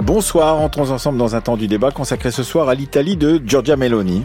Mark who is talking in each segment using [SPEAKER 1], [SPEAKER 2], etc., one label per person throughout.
[SPEAKER 1] Bonsoir, entrons ensemble dans un temps du débat consacré ce soir à l'Italie de Giorgia Meloni.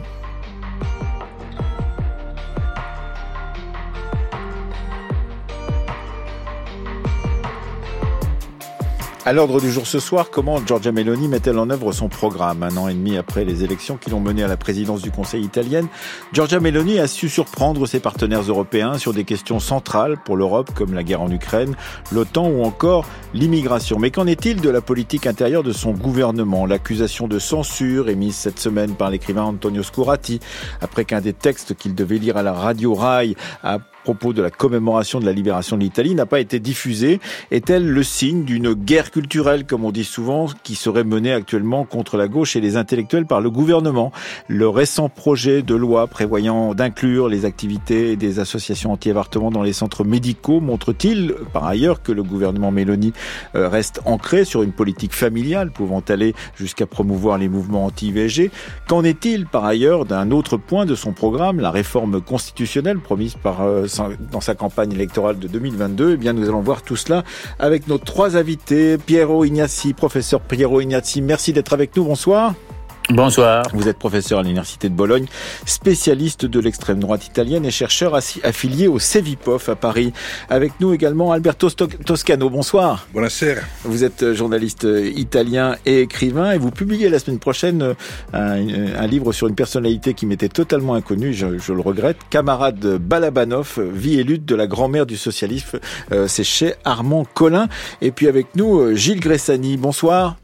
[SPEAKER 1] À l'ordre du jour ce soir, comment Giorgia Meloni met-elle en œuvre son programme ? 1 an et demi après les élections qui l'ont menée à la présidence du Conseil italienne, Giorgia Meloni a su surprendre ses partenaires européens sur des questions centrales pour l'Europe comme la guerre en Ukraine, l'OTAN ou encore l'immigration. Mais qu'en est-il de la politique intérieure de son gouvernement ? L'accusation de censure émise cette semaine par l'écrivain Antonio Scurati, après qu'un des textes qu'il devait lire à la radio Rai à propos de la commémoration de la libération de l'Italie n'a pas été diffusée, est-elle le signe d'une guerre culturelle, comme on dit souvent, qui serait menée actuellement contre la gauche et les intellectuels par le gouvernement ? Le récent projet de loi prévoyant d'inclure les activités des associations anti-avortement dans les centres médicaux montre-t-il, par ailleurs, que le gouvernement Meloni reste ancré sur une politique familiale pouvant aller jusqu'à promouvoir les mouvements anti-IVG ? Qu'en est-il, par ailleurs, d'un autre point de son programme, la réforme constitutionnelle promise dans sa campagne électorale de 2022, eh bien, nous allons voir tout cela avec nos 3 invités. Piero Ignazi, professeur Piero Ignazi, merci d'être avec nous. Bonsoir.
[SPEAKER 2] Bonsoir.
[SPEAKER 1] Vous êtes professeur à l'Université de Bologne, spécialiste de l'extrême droite italienne et chercheur affilié au Cevipof à Paris. Avec nous également Alberto Toscano. Bonsoir.
[SPEAKER 3] Buonasera.
[SPEAKER 1] Vous êtes journaliste italien et écrivain et vous publiez la semaine prochaine un livre sur une personnalité qui m'était totalement inconnue, je le regrette, Camarade Balabanov, vie et lutte de la grand-mère du socialisme. C'est chez Armand Collin. Et puis avec nous Gilles Gressani. Bonsoir.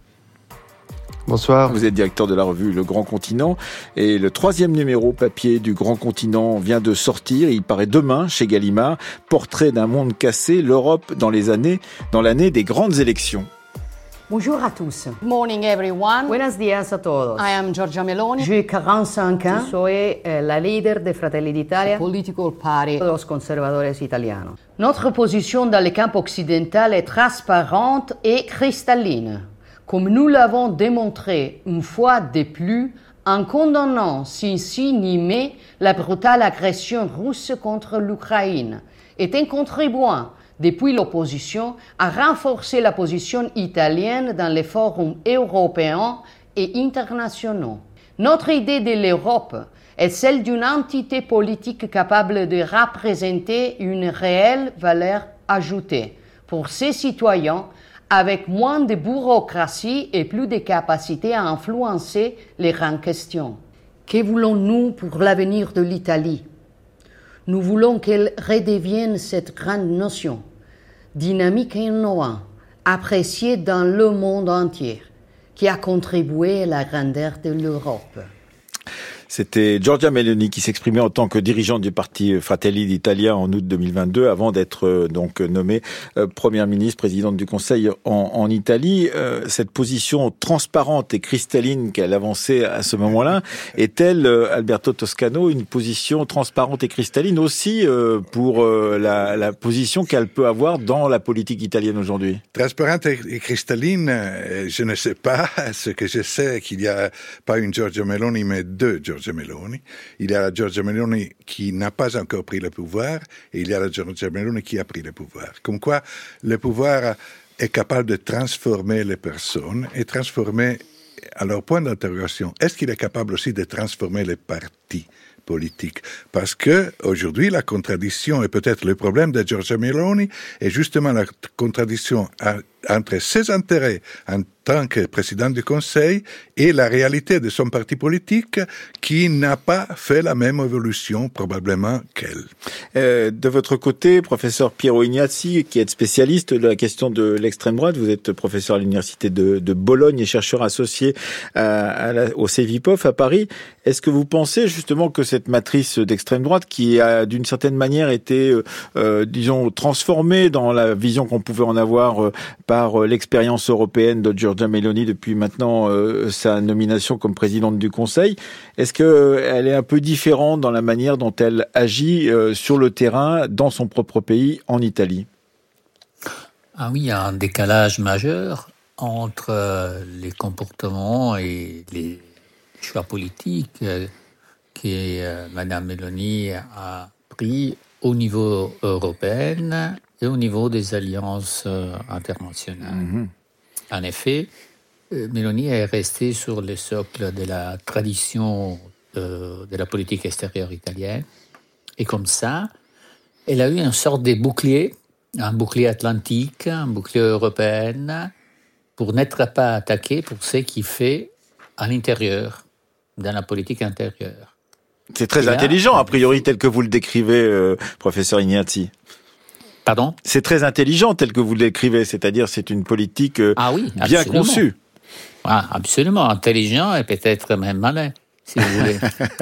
[SPEAKER 4] Bonsoir.
[SPEAKER 1] Vous êtes directeur de la revue Le Grand Continent et le 3e numéro papier du Grand Continent vient de sortir. Il paraît demain chez Gallimard. Portrait d'un monde cassé, l'Europe dans l'année des grandes élections.
[SPEAKER 5] Bonjour à tous.
[SPEAKER 6] Good morning everyone.
[SPEAKER 5] Buenos días a todos.
[SPEAKER 6] I am Giorgia Meloni.
[SPEAKER 5] J'ai 45 ans. Soy la líder de Fratelli d'Italia,
[SPEAKER 6] Political party
[SPEAKER 5] de los conservadores italianos. Notre position dans le camp occidental est transparente et cristalline, comme nous l'avons démontré une fois de plus en condamnant sin nimer la brutale agression russe contre l'Ukraine et en contribuant depuis l'opposition à renforcer la position italienne dans les forums européens et internationaux. Notre idée de l'Europe est celle d'une entité politique capable de représenter une réelle valeur ajoutée pour ses citoyens, avec moins de bureaucratie et plus de capacité à influencer les grandes questions. Que voulons-nous pour l'avenir de l'Italie ? Nous voulons qu'elle redevienne cette grande notion, dynamique et innovante, appréciée dans le monde entier, qui a contribué à la grandeur de l'Europe.
[SPEAKER 1] C'était Giorgia Meloni qui s'exprimait en tant que dirigeante du parti Fratelli d'Italia en août 2022 avant d'être donc nommée première ministre, présidente du Conseil en Italie. Cette position transparente et cristalline qu'elle avançait à ce moment-là, est-elle, Alberto Toscano, une position transparente et cristalline aussi pour la position qu'elle peut avoir dans la politique italienne aujourd'hui ?
[SPEAKER 3] Transparente et cristalline, je ne sais pas. Ce que je sais, c'est qu'il n'y a pas une Giorgia Meloni, mais 2 Giorgia Meloni. Il y a la Giorgia Meloni qui n'a pas encore pris le pouvoir et il y a la Giorgia Meloni qui a pris le pouvoir. Comme quoi, le pouvoir est capable de transformer les personnes et transformer, alors point d'interrogation, est-ce qu'il est capable aussi de transformer les partis politiques? Parce que aujourd'hui, la contradiction et peut-être le problème de Giorgia Meloni est justement la contradiction entre ses intérêts en tant que président du Conseil et la réalité de son parti politique qui n'a pas fait la même évolution probablement qu'elle.
[SPEAKER 1] De votre côté, professeur Piero Ignazi, qui est spécialiste de la question de l'extrême droite, vous êtes professeur à l'Université de Bologne et chercheur associé au Cevipof à Paris. Est-ce que vous pensez justement que cette matrice d'extrême droite qui a d'une certaine manière été, disons, transformée dans la vision qu'on pouvait en avoir par l'expérience européenne de Giorgia Meloni depuis maintenant sa nomination comme présidente du Conseil. Est-ce qu'elle est un peu différente dans la manière dont elle agit sur le terrain dans son propre pays, en Italie ?
[SPEAKER 2] Ah oui, il y a un décalage majeur entre les comportements et les choix politiques que Madame Meloni a pris au niveau européen et au niveau des alliances internationales. En effet, Meloni est restée sur le socle de la tradition de la politique extérieure italienne. Et comme ça, elle a eu une sorte de bouclier, un bouclier atlantique, un bouclier européen, pour n'être pas attaquée pour ce qu'il fait à l'intérieur, dans la politique intérieure.
[SPEAKER 1] C'est très intelligent, a priori, tel que vous le décrivez, professeur Ignazzi.
[SPEAKER 2] Pardon ?
[SPEAKER 1] C'est très intelligent, tel que vous le décrivez, c'est-à-dire c'est une politique bien
[SPEAKER 2] absolument.
[SPEAKER 1] conçue.
[SPEAKER 2] Ah, absolument, intelligent et peut-être même malin, si vous voulez.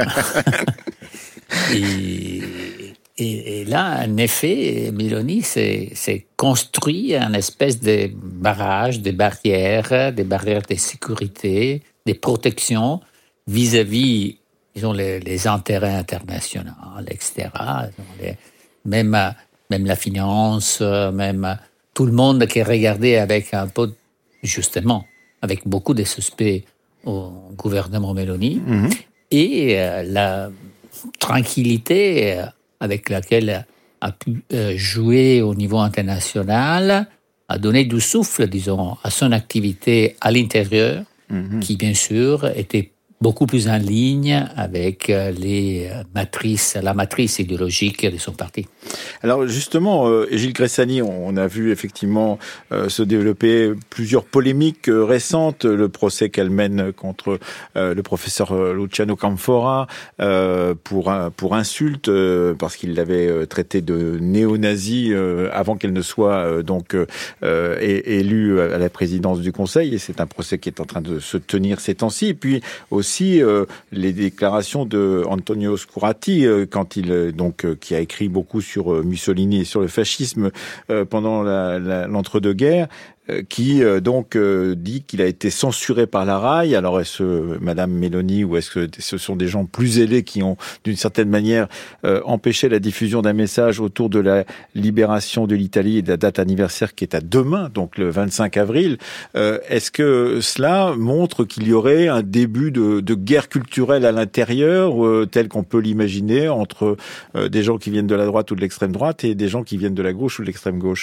[SPEAKER 2] Et là, en effet, Meloni s'est construit un espèce de barrage, des barrières de sécurité, des protections vis-à-vis, disons, les intérêts internationaux, etc. Même la finance, même tout le monde qui regardait avec un peu, justement, avec beaucoup de suspects au gouvernement Meloni. Mm-hmm. Et la tranquillité avec laquelle a pu jouer au niveau international a donné du souffle, disons, à son activité à l'intérieur, qui, bien sûr, était beaucoup plus en ligne avec la matrice idéologique de son parti.
[SPEAKER 1] Alors justement, Gilles Gressani, on a vu effectivement se développer plusieurs polémiques récentes, le procès qu'elle mène contre le professeur Luciano Canfora pour insulte, parce qu'il l'avait traité de néo-nazi avant qu'elle ne soit élue à la présidence du Conseil, et c'est un procès qui est en train de se tenir ces temps-ci. Et puis aussi les déclarations de Antonio Scurati, quand qui a écrit beaucoup sur Mussolini et sur le fascisme pendant l'entre-deux-guerres, qui dit qu'il a été censuré par la RAI. Alors est-ce Madame Meloni ou est-ce que ce sont des gens plus zélés qui ont d'une certaine manière empêché la diffusion d'un message autour de la libération de l'Italie et de la date anniversaire qui est à demain, donc le 25 avril. Est-ce que cela montre qu'il y aurait un début de guerre culturelle à l'intérieur, tel qu'on peut l'imaginer, entre des gens qui viennent de la droite ou de l'extrême droite et des gens qui viennent de la gauche ou de l'extrême gauche ?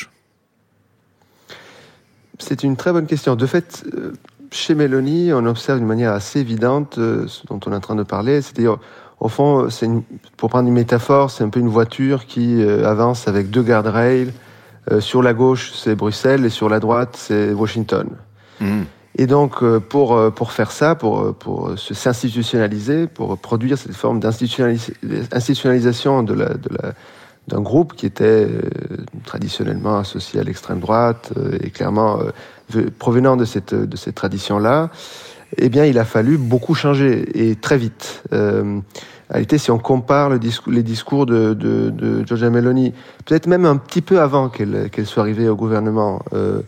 [SPEAKER 4] C'est une très bonne question. De fait, chez Meloni, on observe d'une manière assez évidente ce dont on est en train de parler. C'est-à-dire, au fond, pour prendre une métaphore, c'est un peu une voiture qui avance avec deux guardrails. Sur la gauche, c'est Bruxelles, et sur la droite, c'est Washington. Mmh. Et donc, pour faire ça, pour s'institutionnaliser, pour produire cette forme d'institutionnalisation d'un groupe qui était traditionnellement associé à l'extrême droite et clairement provenant de cette tradition-là, eh bien, il a fallu beaucoup changer et très vite. En réalité, si on compare les discours de Giorgia Meloni, peut-être même un petit peu avant qu'elle soit arrivée au gouvernement,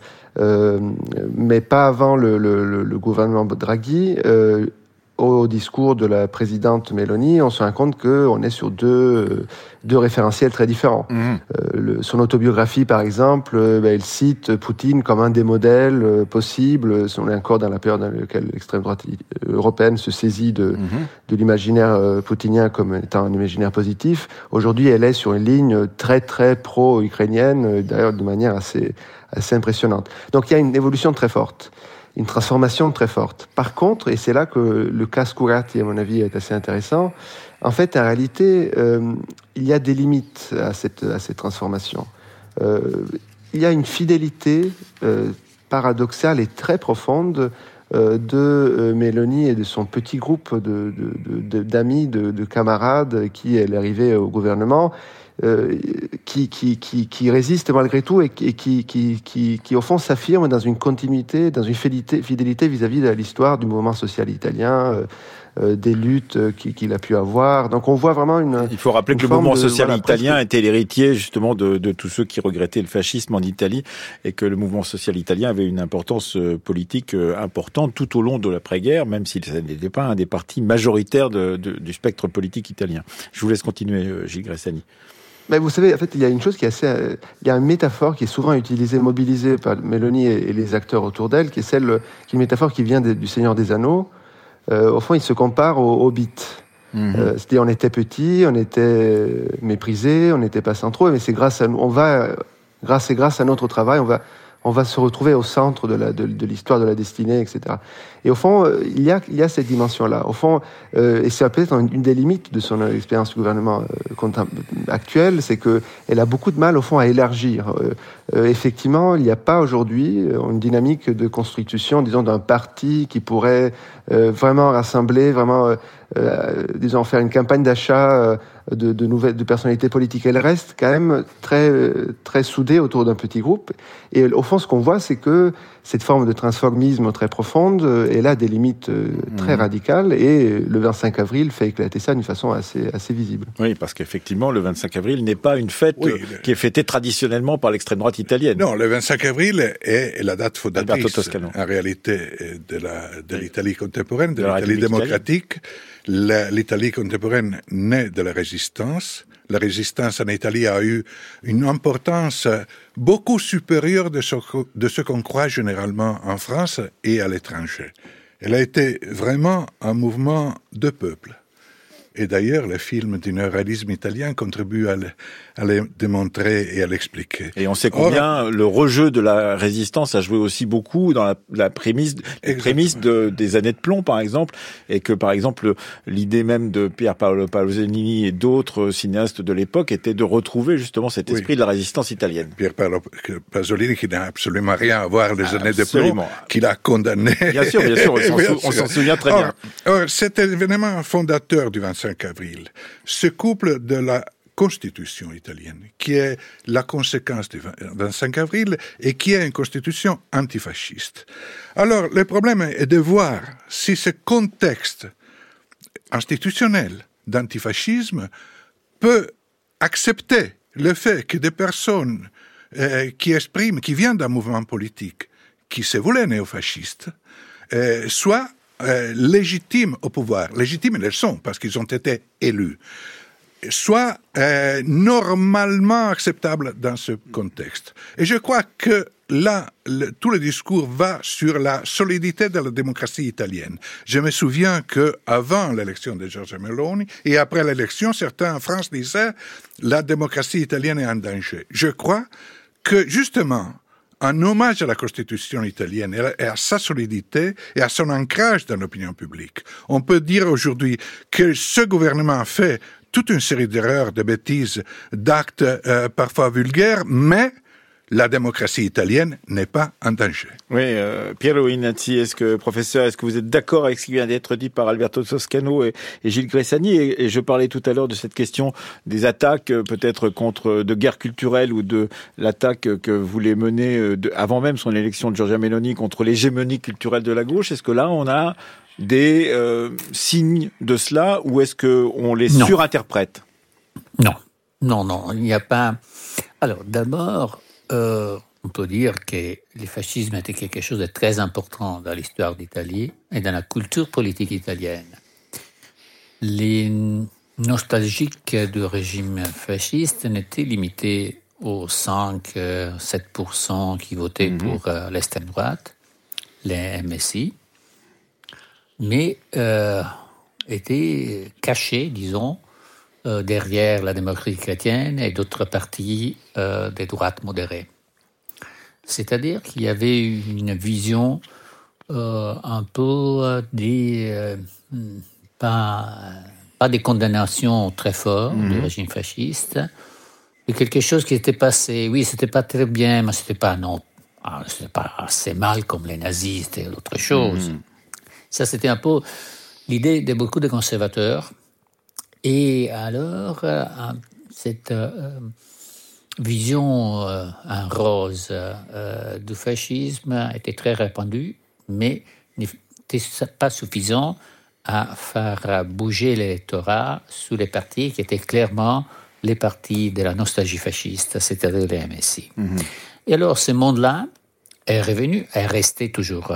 [SPEAKER 4] mais pas avant le gouvernement Draghi, au discours de la présidente Meloni, on se rend compte qu'on est sur deux référentiels très différents. Son autobiographie, par exemple, elle cite Poutine comme un des modèles possibles. On est encore dans la période dans laquelle l'extrême droite européenne se saisit de l'imaginaire poutinien comme étant un imaginaire positif. Aujourd'hui, elle est sur une ligne très, très pro-ukrainienne, d'ailleurs de manière assez impressionnante. Donc il y a une évolution très forte. Une transformation très forte. Par contre, et c'est là que le cas Scurati, à mon avis, est assez intéressant, en fait, en réalité, il y a des limites à cette transformation. Il y a une fidélité paradoxale et très profonde de Meloni et de son petit groupe d'amis, de camarades qui est arrivé au gouvernement, qui résiste malgré tout et qui au fond s'affirme dans une continuité, dans une fidélité vis-à-vis de l'histoire du mouvement social italien, des luttes qu'il a pu avoir. Donc on voit vraiment
[SPEAKER 1] Il faut rappeler que le mouvement social italien était l'héritier justement de tous ceux qui regrettaient le fascisme en Italie et que le mouvement social italien avait une importance politique importante tout au long de l'après-guerre, même s'il n'était pas un des partis majoritaires du spectre politique italien. Je vous laisse continuer, Gilles Gressani.
[SPEAKER 4] Mais vous savez, en fait, il y a une chose qui est il y a une métaphore qui est souvent mobilisée par Meloni et les acteurs autour d'elle, qui est une métaphore qui vient du Seigneur des Anneaux. Au fond, il se compare au Hobbit. C'est-à-dire, on était petits, on était méprisés, on n'était pas centraux, mais c'est grâce à notre travail, on va se retrouver au centre de l'histoire de la destinée, etc. Et au fond, il y a cette dimension-là. Au fond, et c'est peut-être une des limites de son expérience du gouvernement actuel, c'est qu'elle a beaucoup de mal, au fond, à élargir. Effectivement, il n'y a pas aujourd'hui une dynamique de constitution, disons, d'un parti qui pourrait vraiment rassembler, vraiment, disons, faire une campagne d'achat de personnalités politiques. Elle reste quand même très soudée autour d'un petit groupe. Et au fond, ce qu'on voit, c'est que cette forme de transformisme très profonde, elle a des limites très radicales. Et le 25 avril fait éclater ça d'une façon assez visible.
[SPEAKER 1] Oui, parce qu'effectivement, le 25 avril n'est pas une fête qui est fêtée traditionnellement par l'extrême droite italienne.
[SPEAKER 3] Non, le 25 avril est la date fondatrice, en réalité, de l'Italie contemporaine, de l'Italie démocratique. L'Italie contemporaine naît de la résistance. La résistance en Italie a eu une importance beaucoup supérieure de ce qu'on croit généralement en France et à l'étranger. Elle a été vraiment un mouvement de peuple. Et d'ailleurs, le film du néo-réalisme italien contribue à le démontrer et à l'expliquer.
[SPEAKER 1] Et on sait combien le rejeu de la résistance a joué aussi beaucoup dans la prémisse des années de plomb, par exemple, et que, par exemple, l'idée même de Pier Paolo Pasolini et d'autres cinéastes de l'époque était de retrouver justement cet esprit de la résistance italienne.
[SPEAKER 3] Pier Paolo Pasolini, qui n'a absolument rien à voir les années de plomb, qu'il a condamné.
[SPEAKER 1] Bien sûr, on s'en souvient très bien.
[SPEAKER 3] Cet événement fondateur du 25 avril, ce couple de la Constitution italienne, qui est la conséquence du 25 avril et qui est une constitution antifasciste. Alors, le problème est de voir si ce contexte institutionnel d'antifascisme peut accepter le fait que des personnes qui viennent d'un mouvement politique qui se voulait néofasciste, soient légitimes au pouvoir. Légitimes, ils le sont, parce qu'ils ont été élus. Soit normalement acceptables dans ce contexte. Et je crois que là, tout le discours va sur la solidité de la démocratie italienne. Je me souviens qu'avant l'élection de Giorgia Meloni et après l'élection, certains en France disaient « la démocratie italienne est en danger ». Je crois que justement, un hommage à la Constitution italienne et à sa solidité et à son ancrage dans l'opinion publique. On peut dire aujourd'hui que ce gouvernement fait toute une série d'erreurs, de bêtises, d'actes parfois vulgaires, mais la démocratie italienne n'est pas en danger.
[SPEAKER 1] Oui, Piero Inazzi, professeur, est-ce que vous êtes d'accord avec ce qui vient d'être dit par Alberto Toscano et Gilles Gressani? Et je parlais tout à l'heure de cette question des attaques, peut-être de guerre culturelle ou de l'attaque que voulait mener avant même son élection de Giorgia Meloni contre l'hégémonie culturelle de la gauche. Est-ce que là, on a des signes de cela ou est-ce qu'on les surinterprète?
[SPEAKER 2] Non, il n'y a pas... Alors, d'abord... on peut dire que le fascisme était quelque chose de très important dans l'histoire d'Italie et dans la culture politique italienne. Les nostalgiques du régime fasciste n'étaient limités aux 5-7% qui votaient pour l'extrême droite, les MSI, mais étaient cachés, disons, derrière la démocratie chrétienne et d'autres partis des droites modérées. C'est-à-dire qu'il y avait une vision un peu pas des condamnations très fortes du régime fasciste, et quelque chose qui était passé. Oui, c'était pas très bien, mais c'était pas assez mal comme les nazis, c'était autre chose. Ça, c'était un peu l'idée de beaucoup de conservateurs. Et alors, cette vision en rose du fascisme était très répandue, mais n'était pas suffisant à faire bouger l'électorat sous les partis qui étaient clairement les partis de la nostalgie fasciste, c'est-à-dire les MSI. Et alors, ce monde-là est resté toujours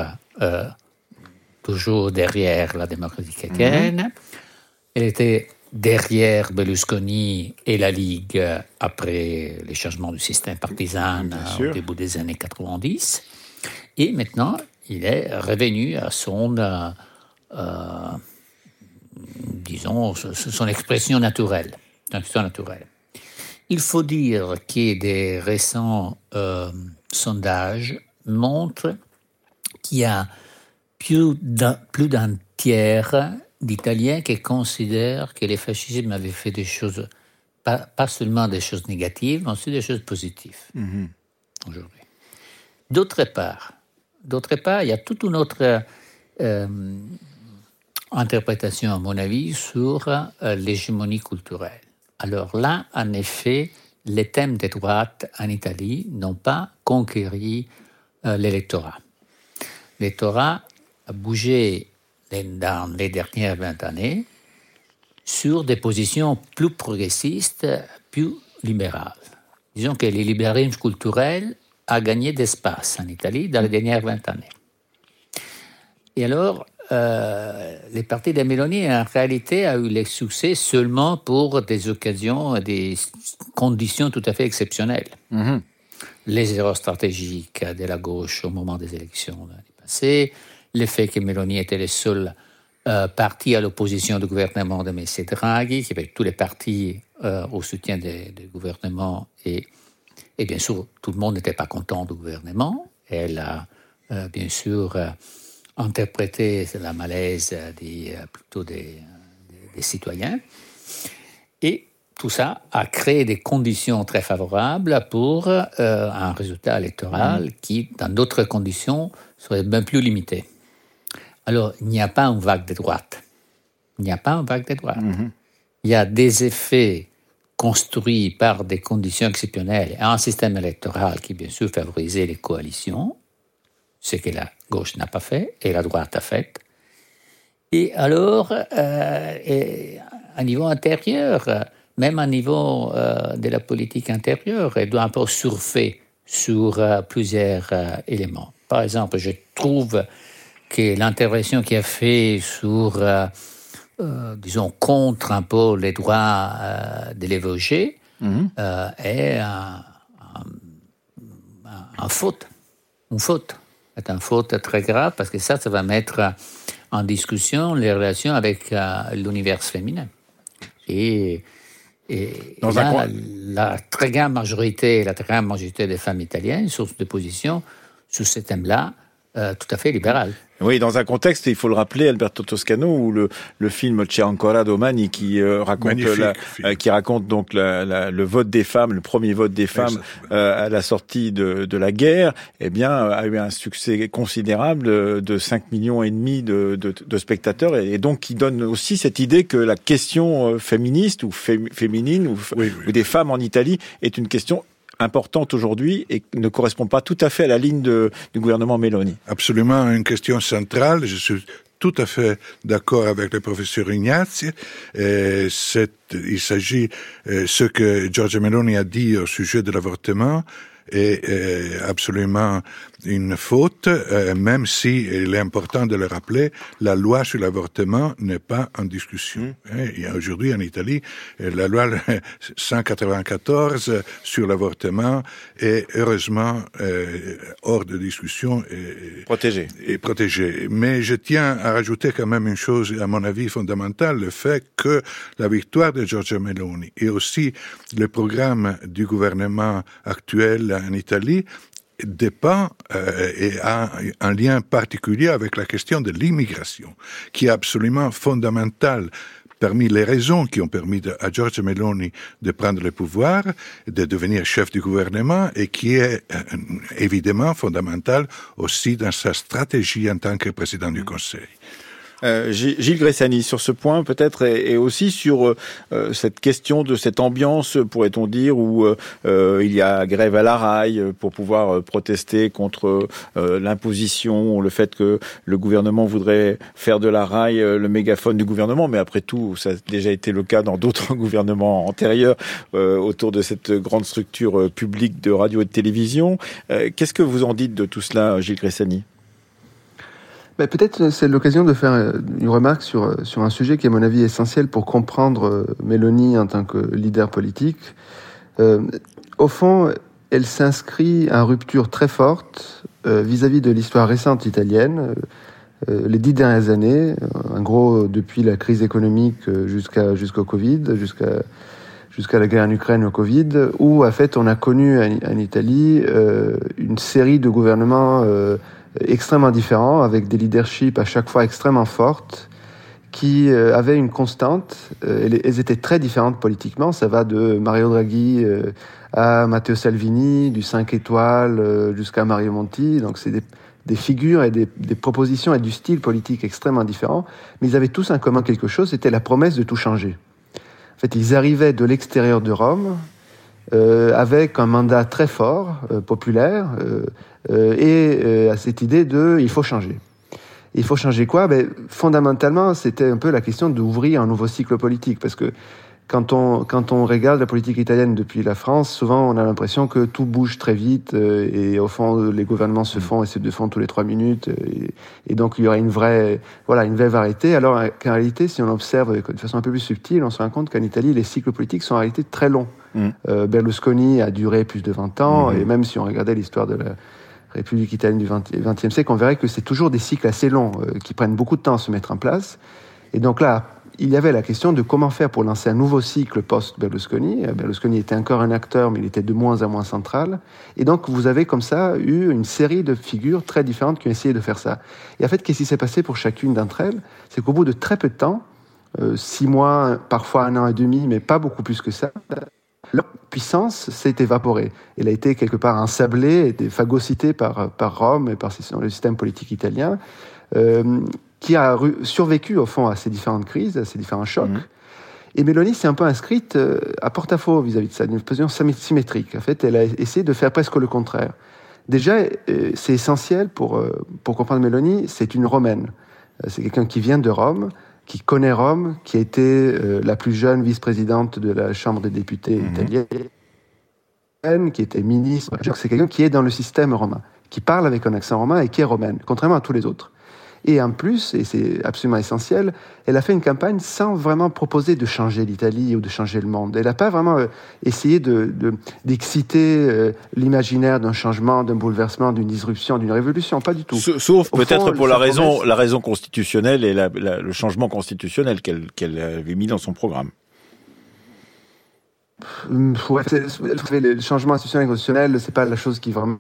[SPEAKER 2] derrière la démocratie chrétienne. Elle était derrière Berlusconi et la Ligue après les changements du système partisan au début des années 90. Et maintenant, il est revenu à son expression naturelle. Il faut dire que des récents sondages montrent qu'il y a plus d'un tiers d'Italiens qui considèrent que les fascismes avaient fait des choses, pas seulement des choses négatives, mais aussi des choses positives aujourd'hui. D'autre part, il y a toute une autre interprétation, à mon avis, sur l'hégémonie culturelle. Alors là, en effet, les thèmes de droite en Italie n'ont pas conquéri l'électorat. L'électorat a bougé dans les dernières 20 années sur des positions plus progressistes, plus libérales. Disons que le libéralisme culturel a gagné d'espace en Italie dans les dernières 20 années. Et alors, les partis de Meloni, en réalité, a eu le succès seulement pour des occasions, des conditions tout à fait exceptionnelles. Les erreurs stratégiques de la gauche au moment des élections l'année passée, le fait que Meloni était le seul parti à l'opposition du gouvernement de M. Draghi, qui avait tous les partis au soutien du gouvernement, et bien sûr, tout le monde n'était pas content du gouvernement. Elle a bien sûr interprété la malaise plutôt des citoyens. Et tout ça a créé des conditions très favorables pour un résultat électoral qui, dans d'autres conditions, serait bien plus limité. Alors, il n'y a pas une vague de droite. Il y a des effets construits par des conditions exceptionnelles et un système électoral qui, bien sûr, favorisait les coalitions, ce que la gauche n'a pas fait et la droite a fait. Et alors, à niveau intérieur, même à niveau de la politique intérieure, elle doit un peu surfer sur plusieurs éléments. Par exemple, je trouve que l'intervention qui a fait sur, disons, contre un peu les droits de l'évangile est une faute. C'est une faute très grave parce que ça va mettre en discussion les relations avec l'univers féminin. Et la très grande majorité des femmes italiennes sont des positions sur ce thème-là tout à fait libérales.
[SPEAKER 1] Oui, dans un contexte, il faut le rappeler, Alberto Toscano, où le film C'è ancora domani qui raconte donc le vote des femmes, le premier vote des femmes à la sortie de la guerre, eh bien, a eu un succès considérable de 5,5 millions de spectateurs, et donc qui donne aussi cette idée que la question féministe ou féminine ou des femmes en Italie est une question importante aujourd'hui et ne correspond pas tout à fait à la ligne du gouvernement Meloni.
[SPEAKER 3] Absolument, une question centrale. Je suis tout à fait d'accord avec le professeur Ignazzi. Il s'agit ce que Giorgia Meloni a dit au sujet de l'avortement est absolument une faute, même si il est important de le rappeler, la loi sur l'avortement n'est pas en discussion. Il y a aujourd'hui en Italie la loi 194 sur l'avortement est heureusement hors de discussion et protégée. Mais je tiens à rajouter quand même une chose, à mon avis fondamentale, le fait que la victoire de Giorgia Meloni et aussi le programme du gouvernement actuel en Italie dépend et a un lien particulier avec la question de l'immigration, qui est absolument fondamentale parmi les raisons qui ont permis à Giorgia Meloni de prendre le pouvoir, de devenir chef du gouvernement, et qui est évidemment fondamentale aussi dans sa stratégie en tant que président du Conseil.
[SPEAKER 1] Gilles Gressani, sur ce point peut-être, et aussi sur cette question de cette ambiance, pourrait-on dire, où il y a grève à la raille pour pouvoir protester contre l'imposition, le fait que le gouvernement voudrait faire de la raille le mégaphone du gouvernement, mais après tout, ça a déjà été le cas dans d'autres gouvernements antérieurs autour de cette grande structure publique de radio et de télévision. Qu'est-ce que vous en dites de tout cela, Gilles Gressani ?
[SPEAKER 4] Peut-être c'est l'occasion de faire une remarque sur un sujet qui, à mon avis, est essentiel pour comprendre Meloni en tant que leader politique. Au fond, elle s'inscrit en rupture très forte vis-à-vis de l'histoire récente italienne. Les 10 dernières années, en gros depuis la crise économique jusqu'au Covid, jusqu'à la guerre en Ukraine, au Covid, où en fait on a connu en Italie une série de gouvernements extrêmement différents, avec des leaderships à chaque fois extrêmement fortes, qui avaient une constante. Elles étaient très différentes politiquement. Ça va de Mario Draghi à Matteo Salvini, du 5 étoiles jusqu'à Mario Monti. Donc c'est des figures et des propositions et du style politique extrêmement différents. Mais ils avaient tous en commun quelque chose, c'était la promesse de tout changer. En fait, ils arrivaient de l'extérieur de Rome avec un mandat très fort, populaire, et à cette idée de « il faut changer ». Il faut changer quoi ? Fondamentalement, c'était un peu la question d'ouvrir un nouveau cycle politique, parce que quand on regarde la politique italienne depuis la France, souvent on a l'impression que tout bouge très vite et au fond les gouvernements se font et se défont tous les 3 minutes et donc il y aurait une vraie variété, alors qu'en réalité, si on observe de façon un peu plus subtile, on se rend compte qu'en Italie, les cycles politiques sont en réalité très longs. Berlusconi a duré plus de 20 ans et même si on regardait l'histoire de la République italienne du XXe siècle, on verrait que c'est toujours des cycles assez longs qui prennent beaucoup de temps à se mettre en place. Et donc là, il y avait la question de comment faire pour lancer un nouveau cycle post-Berlusconi. Berlusconi était encore un acteur, mais il était de moins en moins central. Et donc, vous avez comme ça eu une série de figures très différentes qui ont essayé de faire ça. Et en fait, qu'est-ce qui s'est passé pour chacune d'entre elles ? C'est qu'au bout de très peu de temps, 6 mois, parfois 1 an et demi, mais pas beaucoup plus que ça, leur puissance s'est évaporée. Elle a été quelque part ensablée, été phagocytée par Rome et par le système politique italien, qui a survécu au fond à ces différentes crises, à ces différents chocs. Et Meloni s'est un peu inscrite à porte-à-faux vis-à-vis de ça, d'une position symétrique. En fait, elle a essayé de faire presque le contraire. Déjà, c'est essentiel pour comprendre Meloni, c'est une Romaine. C'est quelqu'un qui vient de Rome, qui connaît Rome, qui a été la plus jeune vice-présidente de la Chambre des députés italienne, qui était ministre. C'est quelqu'un qui est dans le système romain, qui parle avec un accent romain et qui est romaine, contrairement à tous les autres. Et en plus, et c'est absolument essentiel, elle a fait une campagne sans vraiment proposer de changer l'Italie ou de changer le monde. Elle n'a pas vraiment essayé d'exciter l'imaginaire d'un changement, d'un bouleversement, d'une disruption, d'une révolution, pas du tout.
[SPEAKER 1] Sauf peut-être pour la raison constitutionnelle et le changement constitutionnel qu'elle avait mis dans son programme.
[SPEAKER 4] Le changement constitutionnel, c'est pas la chose qui vraiment...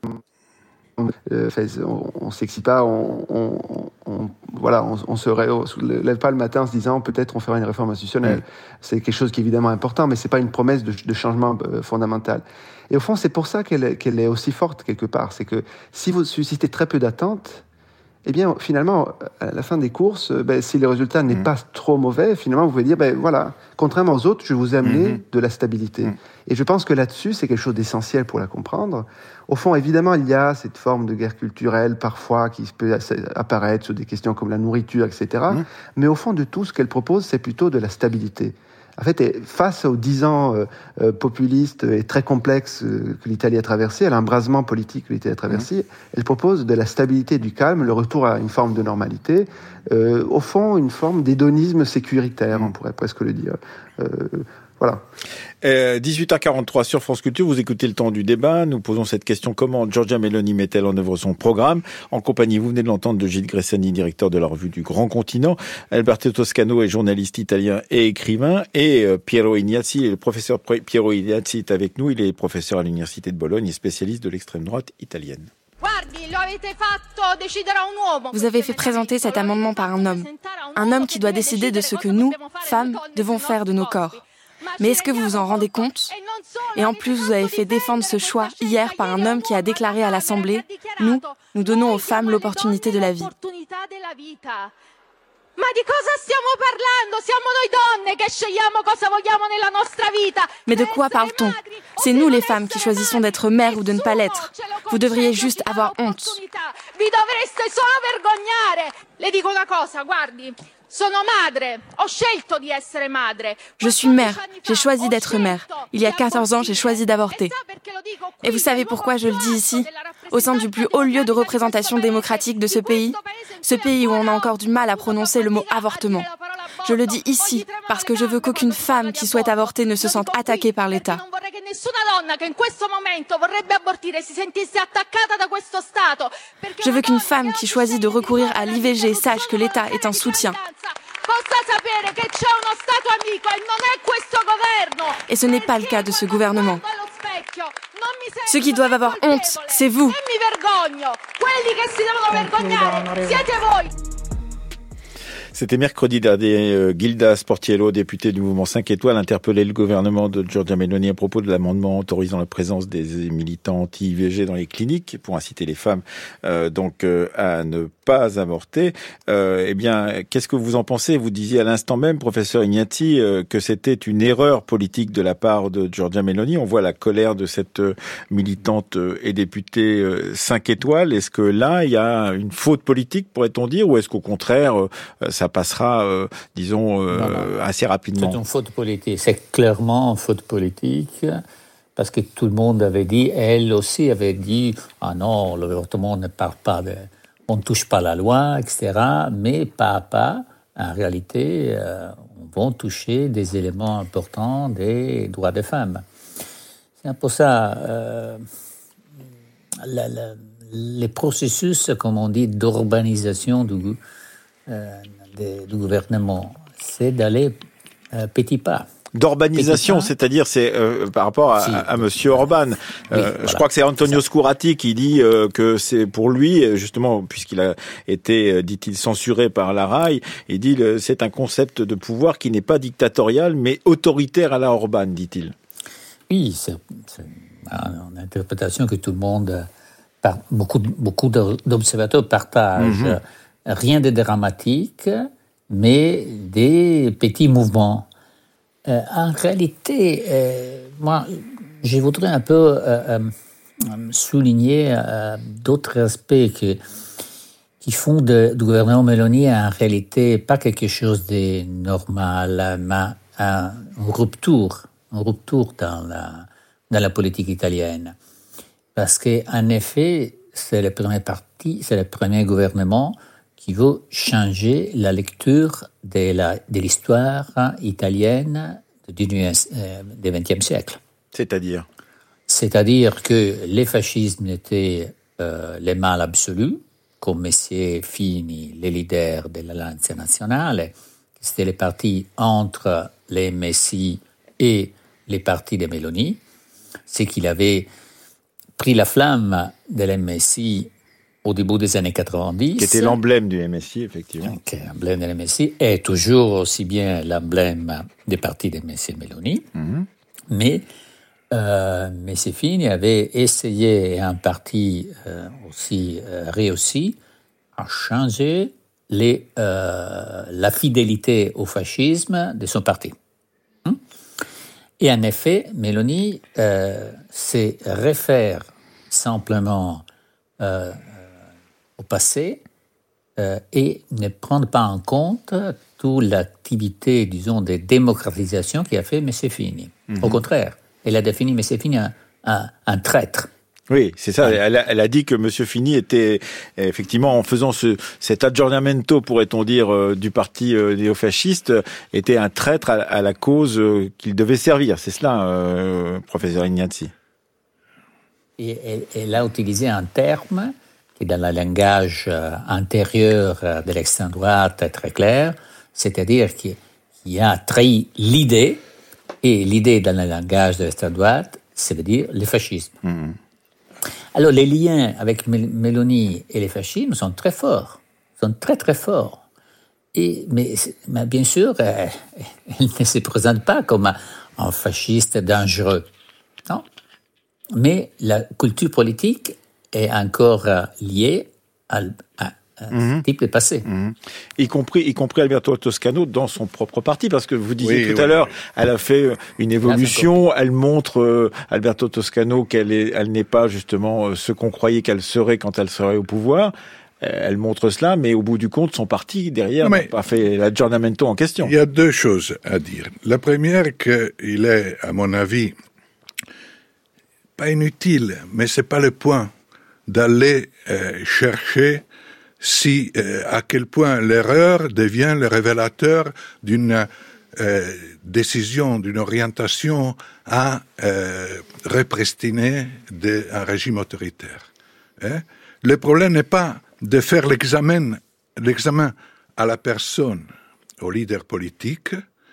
[SPEAKER 4] on s'excite pas, on se lève pas le matin en se disant peut-être on fera une réforme institutionnelle. C'est quelque chose qui est évidemment important, mais c'est pas une promesse de changement fondamental. Et au fond, c'est pour ça qu'elle est aussi forte quelque part. C'est que si vous suscitez très peu d'attentes, eh bien, finalement, à la fin des courses, si le résultat n'est pas trop mauvais, finalement, vous pouvez dire, voilà, contrairement aux autres, je vous ai amené de la stabilité. Et je pense que là-dessus, c'est quelque chose d'essentiel pour la comprendre. Au fond, évidemment, il y a cette forme de guerre culturelle, parfois, qui peut apparaître sur des questions comme la nourriture, etc. Mais au fond de tout, ce qu'elle propose, c'est plutôt de la stabilité. En fait, face aux 10 ans populistes et très complexes que l'Italie a traversé, à l'embrasement politique que l'Italie a traversé, elle propose de la stabilité, du calme, le retour à une forme de normalité, au fond, une forme d'hédonisme sécuritaire, on pourrait presque le dire. Voilà.
[SPEAKER 1] 18h43 sur France Culture, vous écoutez le temps du débat. Nous posons cette question: comment Giorgia Meloni met-elle en œuvre son programme? En compagnie, vous venez de l'entendre, de Gilles Gressani, directeur de la revue du Grand Continent. Alberto Toscano est journaliste italien et écrivain. Et Piero Ignazzi, le professeur Piero Ignazzi est avec nous. Il est professeur à l'Université de Bologne et spécialiste de l'extrême droite italienne.
[SPEAKER 7] Vous avez fait présenter cet amendement par un homme qui doit décider de ce que nous, femmes, devons faire de nos corps. Mais est-ce que vous vous en rendez compte ? Et en plus, vous avez fait défendre ce choix hier par un homme qui a déclaré à l'Assemblée « Nous donnons aux femmes l'opportunité de la vie ». Mais de quoi parle-t-on ? C'est nous les femmes qui choisissons d'être mères ou de ne pas l'être. Vous devriez juste avoir honte. Je suis mère, j'ai choisi d'être mère. Il y a 14 ans, j'ai choisi d'avorter. Et vous savez pourquoi je le dis ici, au sein du plus haut lieu de représentation démocratique de ce pays où on a encore du mal à prononcer le mot avortement. Je le dis ici parce que je veux qu'aucune femme qui souhaite avorter ne se sente attaquée par l'État. Je veux qu'une femme qui choisit de recourir à l'IVG sache que l'État est un soutien. Et ce n'est pas le cas de ce gouvernement. Ceux qui doivent avoir honte, c'est vous.
[SPEAKER 1] C'était mercredi dernier. Gilda Sportiello, députée du mouvement 5 étoiles, interpellait le gouvernement de Giorgia Meloni à propos de l'amendement autorisant la présence des militants anti-IVG dans les cliniques pour inciter les femmes à ne pas avorter. Eh bien, qu'est-ce que vous en pensez? Vous disiez à l'instant même, professeur Ignazzi, que c'était une erreur politique de la part de Giorgia Meloni. On voit la colère de cette militante et députée 5 étoiles. Est-ce que là, il y a une faute politique, pourrait-on dire, ou est-ce qu'au contraire, ça passera, assez rapidement?
[SPEAKER 2] C'est une faute politique. C'est clairement une faute politique. Parce que tout le monde avait dit, elle aussi avait dit, ah non, l'avortement ne parle pas on ne touche pas la loi, etc. Mais pas à pas, en réalité, on va toucher des éléments importants des droits des femmes. C'est un peu ça. Les processus, comme on dit, d'urbanisation du gouvernement, c'est d'aller petit pas.
[SPEAKER 1] D'urbanisation, c'est-à-dire c'est par rapport à Monsieur Orban. Voilà. Je crois que c'est Antonio Scurati qui dit que c'est pour lui, justement, puisqu'il a été, dit-il, censuré par la RAI, il dit c'est un concept de pouvoir qui n'est pas dictatorial, mais autoritaire à la Orban, dit-il.
[SPEAKER 2] Oui, c'est une interprétation que tout le monde, beaucoup d'observateurs partagent. Mm-hmm. Rien de dramatique, mais des petits mouvements. En réalité, moi, je voudrais un peu souligner d'autres aspects qui font du gouvernement Meloni en réalité pas quelque chose de normal, mais une rupture dans la politique italienne. Parce qu'en effet, c'est le premier gouvernement qui veut changer la lecture de l'histoire italienne du XXe siècle. C'est-à-dire que les fascismes étaient les mal absolus, comme Messier Fini, les leaders de l'Alliance Nazionale, c'était les partis entre les MSI et les partis de Meloni, c'est qu'il avait pris la flamme de l'MSI au début des années 90.
[SPEAKER 1] Qui était l'emblème du MSI, effectivement.
[SPEAKER 2] Qui est l'emblème de l'MSI, et toujours aussi bien l'emblème des partis de M. Meloni. Mm-hmm. Mais M. Fini avait essayé, et un parti aussi réussi, à changer la fidélité au fascisme de son parti. Et en effet, Meloni se réfère simplement au passé et ne prend pas en compte toute l'activité, disons, de démocratisation qu'a fait M. Fini. Mm-hmm. Au contraire, elle a défini M. Fini un traître.
[SPEAKER 1] Oui, c'est ça. Elle a dit que M. Fini était, effectivement, en faisant cet aggiornamento, pourrait-on dire, du parti néofasciste, était un traître à la cause qu'il devait servir. C'est cela, professeur Ignazzi.
[SPEAKER 2] Et elle a utilisé un terme qui, dans le langage antérieur de l'extrême droite, est très clair, c'est-à-dire qu'il a trahi l'idée, et l'idée dans le langage de l'extrême droite, ça veut dire le fascisme. Mm-hmm. Alors, les liens avec Meloni et les fascismes sont très forts, sont très très forts. Mais bien sûr, elle ne se présente pas comme un fasciste dangereux, non. Mais la culture politique est encore liée à type de passé.
[SPEAKER 1] Mm-hmm. Y compris Alberto Toscano dans son propre parti, parce que vous disiez tout à l'heure, elle a fait une évolution, elle montre, Alberto Toscano, elle n'est pas justement ce qu'on croyait qu'elle serait quand elle serait au pouvoir. Elle montre cela, mais au bout du compte, son parti, derrière, n'a pas fait l'aggiornamento en question.
[SPEAKER 3] Il y a deux choses à dire. La première, qu'il est, à mon avis, pas inutile, mais c'est pas le point d'aller chercher à quel point l'erreur devient le révélateur d'une décision, d'une orientation à répristiner un régime autoritaire. Le problème n'est pas de faire l'examen à la personne, au leader politique.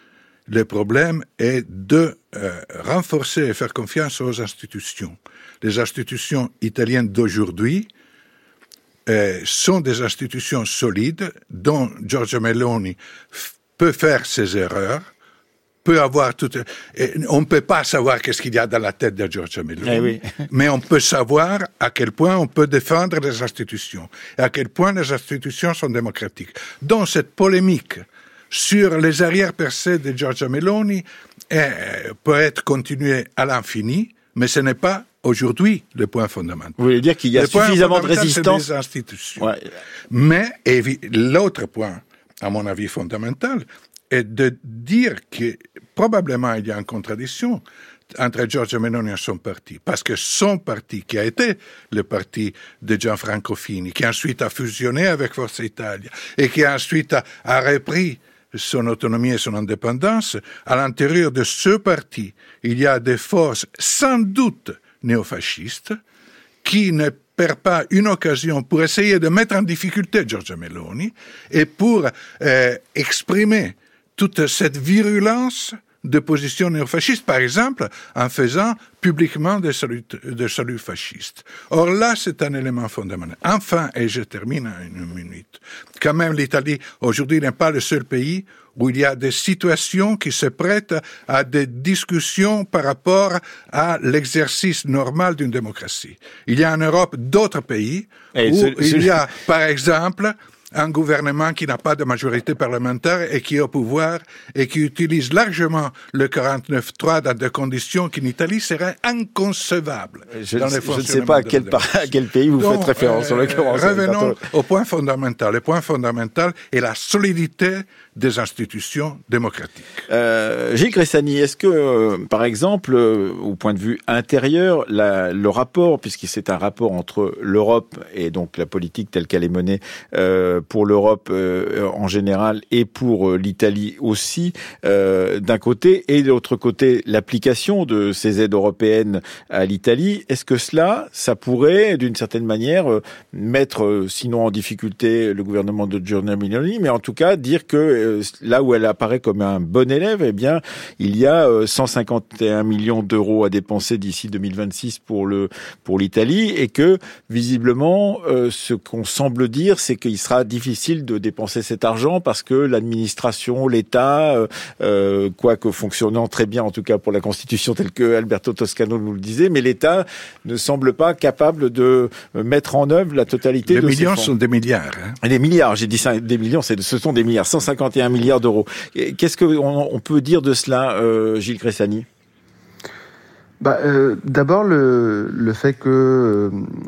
[SPEAKER 3] Le problème est de renforcer et faire confiance aux institutions. Les institutions italiennes d'aujourd'hui sont des institutions solides dont Giorgia Meloni peut faire ses erreurs, peut avoir tout. On ne peut pas savoir qu'est-ce qu'il y a dans la tête de Giorgia Meloni,
[SPEAKER 1] oui.
[SPEAKER 3] mais on peut savoir à quel point on peut défendre les institutions et à quel point les institutions sont démocratiques. Donc cette polémique sur les arrière-pensées de Giorgia Meloni peut être continuée à l'infini, mais ce n'est pas aujourd'hui le point fondamental.
[SPEAKER 1] Vous voulez dire qu'il y a suffisamment de résistance
[SPEAKER 3] des institutions.
[SPEAKER 1] Ouais.
[SPEAKER 3] Mais l'autre point, à mon avis fondamental, est de dire que probablement il y a une contradiction entre Giorgia Meloni et son parti. Parce que son parti, qui a été le parti de Gianfranco Fini, qui ensuite a fusionné avec Forza Italia et qui ensuite a repris son autonomie et son indépendance, à l'intérieur de ce parti, il y a des forces sans doute néofascistes qui ne perdent pas une occasion pour essayer de mettre en difficulté Giorgia Meloni et pour exprimer toute cette virulence de position néofasciste, par exemple, en faisant publiquement des saluts fascistes. Or là, c'est un élément fondamental. Enfin, et je termine en une minute, quand même l'Italie, aujourd'hui, n'est pas le seul pays où il y a des situations qui se prêtent à des discussions par rapport à l'exercice normal d'une démocratie. Il y a en Europe d'autres pays où il y a, par exemple, un gouvernement qui n'a pas de majorité parlementaire et qui est au pouvoir et qui utilise largement le 49.3 dans des conditions qui en Italie seraient inconcevables.
[SPEAKER 1] Je ne sais pas à quel pays vous faites référence sur l'occurrence.
[SPEAKER 3] Revenons au point fondamental. Le point fondamental est la solidité des institutions démocratiques.
[SPEAKER 1] Gilles Cressani, est-ce que, par exemple, au point de vue intérieur, le rapport, puisque c'est un rapport entre l'Europe et donc la politique telle qu'elle est menée pour l'Europe en général et pour l'Italie aussi, d'un côté, et de l'autre côté, l'application de ces aides européennes à l'Italie, est-ce que ça pourrait, d'une certaine manière, mettre, sinon en difficulté, le gouvernement de Giorgia Meloni, mais en tout cas dire que là où elle apparaît comme un bon élève, eh bien, il y a 151 millions d'euros à dépenser d'ici 2026 pour l'Italie, et que, visiblement, ce qu'on semble dire, c'est qu'il sera difficile de dépenser cet argent parce que l'administration, l'État, quoique fonctionnant très bien, en tout cas pour la Constitution telle que Alberto Toscano nous le disait, mais l'État ne semble pas capable de mettre en œuvre la totalité de ces fonds.
[SPEAKER 3] Les millions sont des milliards. Hein.
[SPEAKER 1] Des milliards, j'ai dit ça, des millions, ce sont des milliards, 151 milliards d'euros. Qu'est-ce qu'on peut dire de cela, Gilles Cressani ?
[SPEAKER 4] D'abord, le fait que,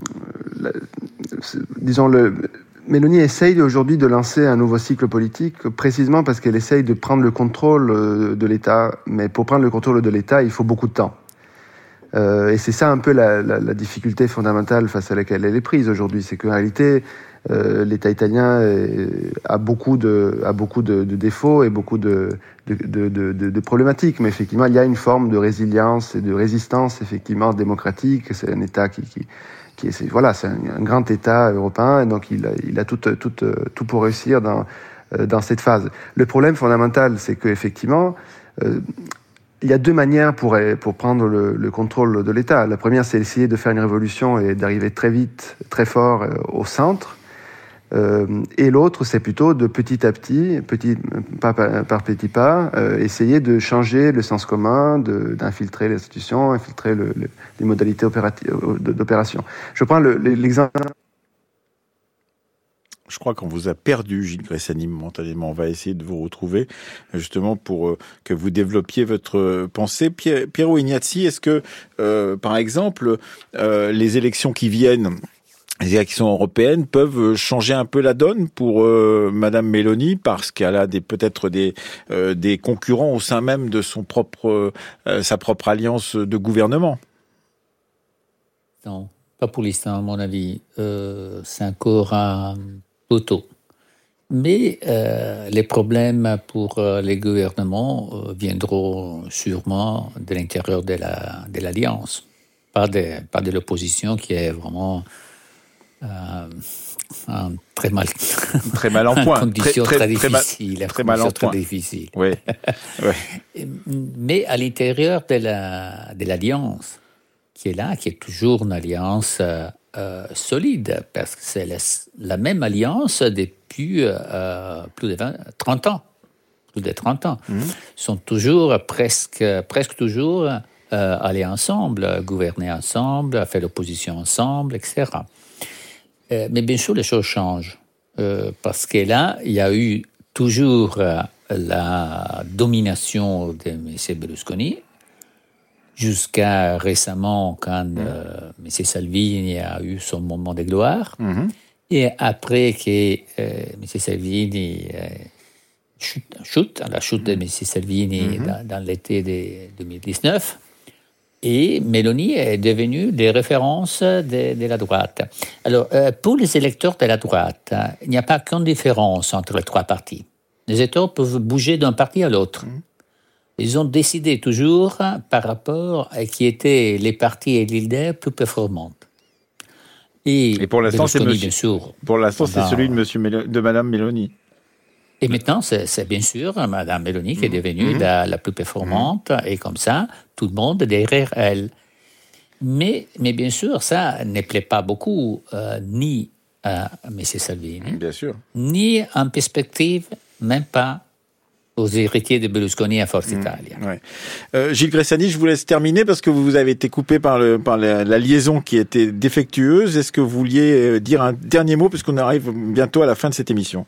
[SPEAKER 4] Meloni essaye aujourd'hui de lancer un nouveau cycle politique, précisément parce qu'elle essaye de prendre le contrôle de l'État. Mais pour prendre le contrôle de l'État, il faut beaucoup de temps. Et c'est ça un peu la difficulté fondamentale face à laquelle elle est prise aujourd'hui. C'est qu'en réalité, l'État italien a beaucoup de défauts et beaucoup de problématiques. Mais effectivement, il y a une forme de résilience et de résistance effectivement démocratique. C'est un État c'est un grand État européen, et donc il a tout pour réussir dans cette phase. Le problème fondamental, c'est qu'effectivement, il y a deux manières pour prendre le contrôle de l'État. La première, c'est essayer de faire une révolution et d'arriver très vite, très fort au centre. Et l'autre, c'est plutôt de petit à petit, pas par petit pas, essayer de changer le sens commun, d'infiltrer les institutions, infiltrer les modalités d'opération. Je prends l'exemple.
[SPEAKER 1] Je crois qu'on vous a perdu, Gilles Cressani, momentanément. On va essayer de vous retrouver, justement, pour que vous développiez votre pensée. Piero Ignazzi, est-ce que, par exemple, les élections qui viennent, les élections européennes, peuvent changer un peu la donne pour Madame Meloni, parce qu'elle a peut-être des concurrents au sein même de sa propre alliance de gouvernement?
[SPEAKER 2] Non, pas pour l'instant, à mon avis. C'est encore un peu tôt. Mais les problèmes pour les gouvernements viendront sûrement de l'intérieur de l'alliance, pas de l'opposition qui est vraiment très mal
[SPEAKER 1] en point.
[SPEAKER 2] Conditions très difficiles.
[SPEAKER 1] Très mal en point.
[SPEAKER 2] Difficile.
[SPEAKER 1] Oui.
[SPEAKER 2] Mais à l'intérieur de l'alliance qui est là, qui est toujours une alliance solide, parce que c'est la même alliance depuis plus de 30 ans. Plus de 30 ans. Ils sont toujours, presque toujours, allés ensemble, gouverner ensemble, faire l'opposition ensemble, etc. Mais bien sûr, les choses changent. Parce que là, il y a eu toujours la domination de M. Berlusconi, jusqu'à récemment, quand M. Salvini a eu son moment de gloire. Et après que M. Salvini la chute de M. Salvini dans l'été de 2019, et Meloni est devenue des références de la droite. Alors, pour les électeurs de la droite, il n'y a pas qu'une différence entre les trois partis. Les électeurs peuvent bouger d'un parti à l'autre. Ils ont décidé toujours par rapport à qui étaient les partis et les leaders plus performants. Et
[SPEAKER 1] pour l'instant, c'est celui de Madame Meloni.
[SPEAKER 2] Et maintenant, c'est bien sûr Mme Meloni qui est devenue la plus performante, et comme ça, tout le monde est derrière elle. Mais bien sûr, ça ne plaît pas beaucoup ni à M. Salvini,
[SPEAKER 1] bien sûr,
[SPEAKER 2] ni en perspective, même pas aux héritiers de Berlusconi à Forza Italia.
[SPEAKER 1] Gilles Gressani, je vous laisse terminer parce que vous avez été coupé par la liaison qui était défectueuse. Est-ce que vous vouliez dire un dernier mot, puisqu'on arrive bientôt à la fin de cette émission?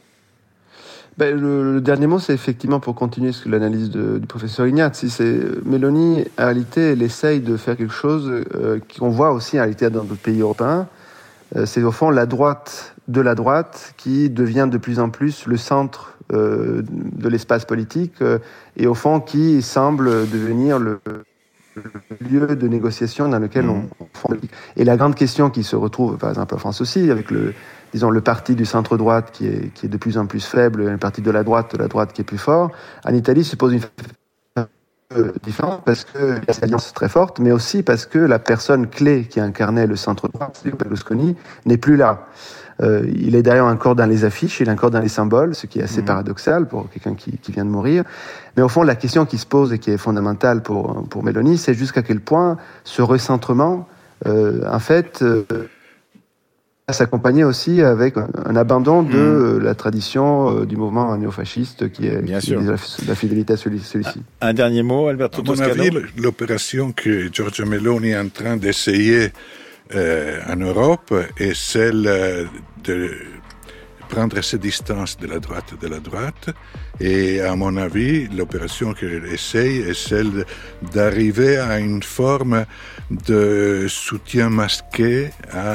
[SPEAKER 4] Le dernier mot, c'est effectivement pour continuer l'analyse du professeur Ignazzi. Meloni, en réalité, elle essaye de faire quelque chose qu'on voit aussi en réalité dans d'autres pays européens. C'est au fond la droite de la droite qui devient de plus en plus le centre de l'espace politique et au fond qui semble devenir le lieu de négociation dans lequel on politique. Et la grande question qui se retrouve, par exemple en France aussi, avec le parti du centre-droite qui est de plus en plus faible, et le parti de la droite qui est plus fort, en Italie se pose une différente parce qu'il y a cette alliance très forte, mais aussi parce que la personne clé qui incarnait le centre-droite, Berlusconi, n'est plus là. Il est d'ailleurs encore dans les affiches, il est encore dans les symboles, ce qui est assez paradoxal pour quelqu'un qui vient de mourir. Mais au fond, la question qui se pose et qui est fondamentale pour Meloni, c'est jusqu'à quel point ce recentrement, en fait, s'accompagner aussi avec un abandon de la tradition du mouvement néofasciste qui est la fidélité à celui-ci.
[SPEAKER 1] Un dernier mot, Alberto Toscano.
[SPEAKER 3] À mon avis, l'opération que Giorgia Meloni est en train d'essayer en Europe est celle de prendre ses distances de la droite. Et à mon avis, l'opération qu'elle essaye est celle d'arriver à une forme de soutien masqué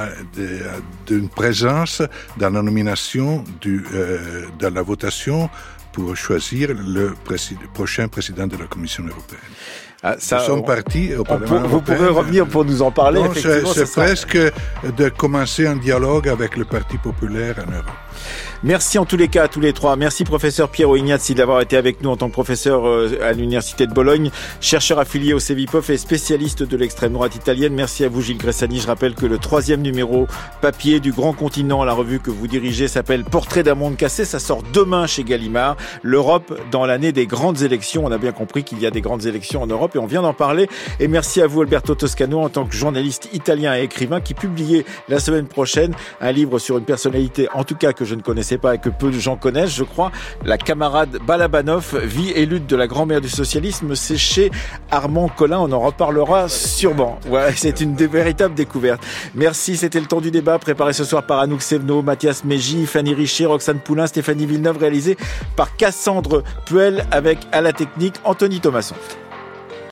[SPEAKER 3] d'une présence dans la nomination dans la votation pour choisir le prochain président de la Commission européenne. Nous sommes partis au Parlement européen.
[SPEAKER 1] Vous pourrez revenir pour nous en parler.
[SPEAKER 3] Non, c'est presque de commencer un dialogue avec le Parti populaire en Europe.
[SPEAKER 1] Merci en tous les cas à tous les trois. Merci professeur Piero Ignazzi d'avoir été avec nous en tant que professeur à l'Université de Bologne, chercheur affilié au CEVIPOF et spécialiste de l'extrême droite italienne. Merci à vous Gilles Gressani. Je rappelle que le 3e numéro papier du Grand Continent, la revue que vous dirigez, s'appelle Portrait d'un monde cassé. Ça sort demain chez Gallimard. L'Europe dans l'année des grandes élections. On a bien compris qu'il y a des grandes élections en Europe et on vient d'en parler. Et merci à vous Alberto Toscano en tant que journaliste italien et écrivain qui publiait la semaine prochaine un livre sur une personnalité, en tout cas que je ne connaissais pas et que peu de gens connaissent, je crois, la camarade Balabanov, vie et lutte de la grand-mère du socialisme. C'est chez Armand Collin, on en reparlera sûrement. Ouais, c'est une véritable découverte. Merci, c'était le temps du débat, préparé ce soir par Anouk Sevno, Mathias Meji, Fanny Richer, Roxane Poulain, Stéphanie Villeneuve, réalisé par Cassandre Puel avec à la technique Anthony Thomasson.